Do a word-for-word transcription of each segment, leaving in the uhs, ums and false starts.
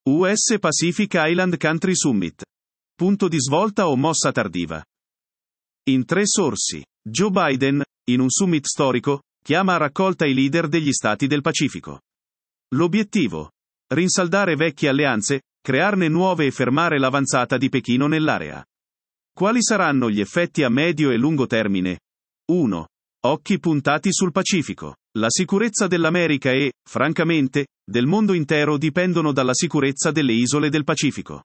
U S Pacific Island Country Summit. Punto di svolta o mossa tardiva? In tre sorsi. Joe Biden, in un summit storico, chiama a raccolta i leader degli stati del Pacifico. L'obiettivo? Rinsaldare vecchie alleanze, crearne nuove e fermare l'avanzata di Pechino nell'area. Quali saranno gli effetti a medio e lungo termine? uno. Occhi puntati sul Pacifico. La sicurezza dell'America e, francamente, del mondo intero dipendono dalla sicurezza delle isole del Pacifico.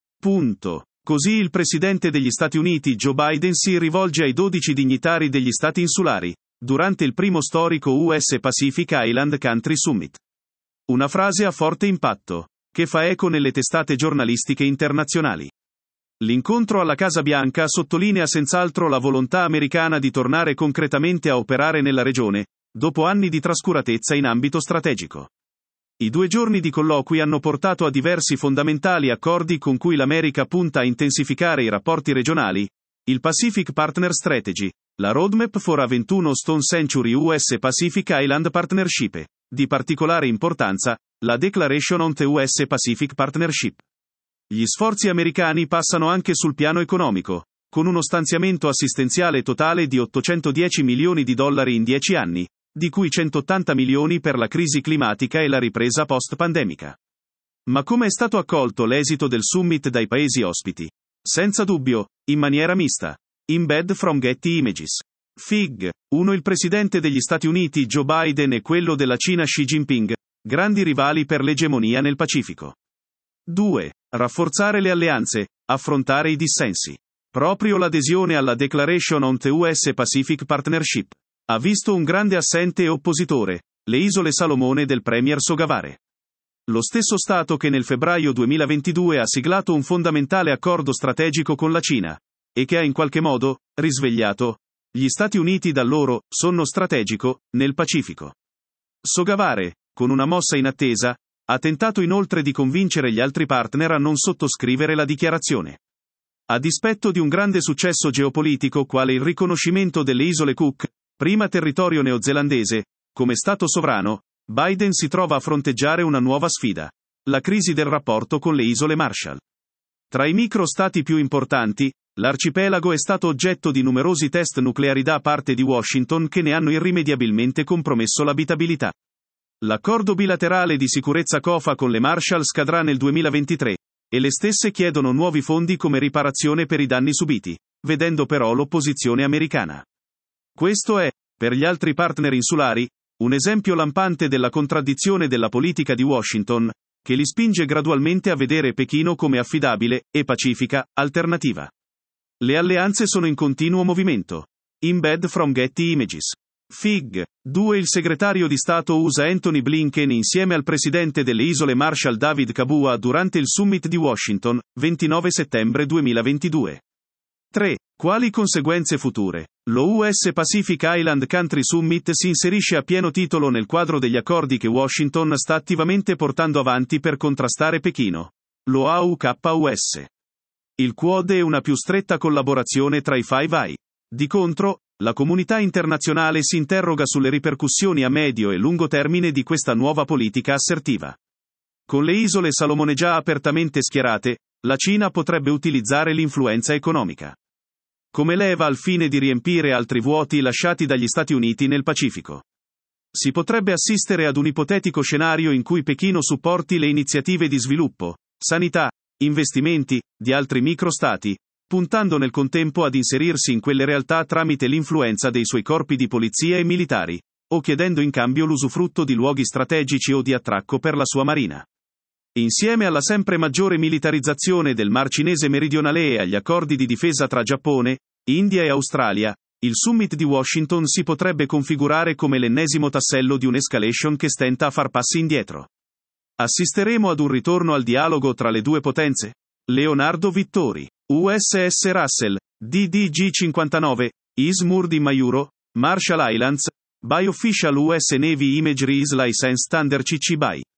Punto. Così il presidente degli Stati Uniti Joe Biden si rivolge ai dodici dignitari degli stati insulari, durante il primo storico U S Pacific Island Country Summit. Una frase a forte impatto, che fa eco nelle testate giornalistiche internazionali. L'incontro alla Casa Bianca sottolinea senz'altro la volontà americana di tornare concretamente a operare nella regione, dopo anni di trascuratezza in ambito strategico. I due giorni di colloqui hanno portato a diversi fondamentali accordi con cui l'America punta a intensificare i rapporti regionali, il Pacific Partner Strategy, la Roadmap for a ventuno Stone Century U S Pacific Island Partnership e, di particolare importanza, la Declaration on the U S Pacific Partnership. Gli sforzi americani passano anche sul piano economico, con uno stanziamento assistenziale totale di ottocentodieci milioni di dollari in dieci anni, di cui centottanta milioni per la crisi climatica e la ripresa post-pandemica. Ma come è stato accolto l'esito del summit dai paesi ospiti? Senza dubbio, in maniera mista. Embed from Getty Images. Fig. uno Il presidente degli Stati Uniti Joe Biden e quello della Cina Xi Jinping, grandi rivali per l'egemonia nel Pacifico. due Rafforzare le alleanze, affrontare i dissensi. Proprio l'adesione alla Declaration on the U S Pacific Partnership ha visto un grande assente e oppositore, le isole Salomone del premier Sogavare. Lo stesso Stato che nel febbraio duemilaventidue ha siglato un fondamentale accordo strategico con la Cina, e che ha in qualche modo risvegliato gli Stati Uniti dal loro sonno strategico nel Pacifico. Sogavare, con una mossa inattesa, ha tentato inoltre di convincere gli altri partner a non sottoscrivere la dichiarazione. A dispetto di un grande successo geopolitico quale il riconoscimento delle isole Cook, prima territorio neozelandese, come Stato sovrano, Biden si trova a fronteggiare una nuova sfida: la crisi del rapporto con le isole Marshall. Tra i microstati più importanti, l'arcipelago è stato oggetto di numerosi test nucleari da parte di Washington che ne hanno irrimediabilmente compromesso l'abitabilità. L'accordo bilaterale di sicurezza C O F A con le Marshall scadrà nel duemilaventitré, e le stesse chiedono nuovi fondi come riparazione per i danni subiti, vedendo però l'opposizione americana. Questo è, per gli altri partner insulari, un esempio lampante della contraddizione della politica di Washington, che li spinge gradualmente a vedere Pechino come affidabile e pacifica alternativa. Le alleanze sono in continuo movimento. Embed from Getty Images. Fig. due Il segretario di Stato U S A Anthony Blinken insieme al presidente delle isole Marshall David Kabua durante il summit di Washington, ventinove settembre duemilaventidue. tre Quali conseguenze future? Lo U S Pacific Island Country Summit si inserisce a pieno titolo nel quadro degli accordi che Washington sta attivamente portando avanti per contrastare Pechino. Lo A U K U S. Il Quad è una più stretta collaborazione tra i Five I. Di contro, la comunità internazionale si interroga sulle ripercussioni a medio e lungo termine di questa nuova politica assertiva. Con le isole Salomone già apertamente schierate, la Cina potrebbe utilizzare l'influenza economica come leva al fine di riempire altri vuoti lasciati dagli Stati Uniti nel Pacifico. Si potrebbe assistere ad un ipotetico scenario in cui Pechino supporti le iniziative di sviluppo, sanità, investimenti, di altri microstati, puntando nel contempo ad inserirsi in quelle realtà tramite l'influenza dei suoi corpi di polizia e militari, o chiedendo in cambio l'usufrutto di luoghi strategici o di attracco per la sua marina. Insieme alla sempre maggiore militarizzazione del Mar Cinese meridionale e agli accordi di difesa tra Giappone, India e Australia, il summit di Washington si potrebbe configurare come l'ennesimo tassello di un'escalation che stenta a far passi indietro. Assisteremo ad un ritorno al dialogo tra le due potenze? Leonardo Vittori, U S S Russell, D D G cinquantanove, Ismurdi Mayuro, Marshall Islands, by Official U S Navy Imagery is License Under C C B Y.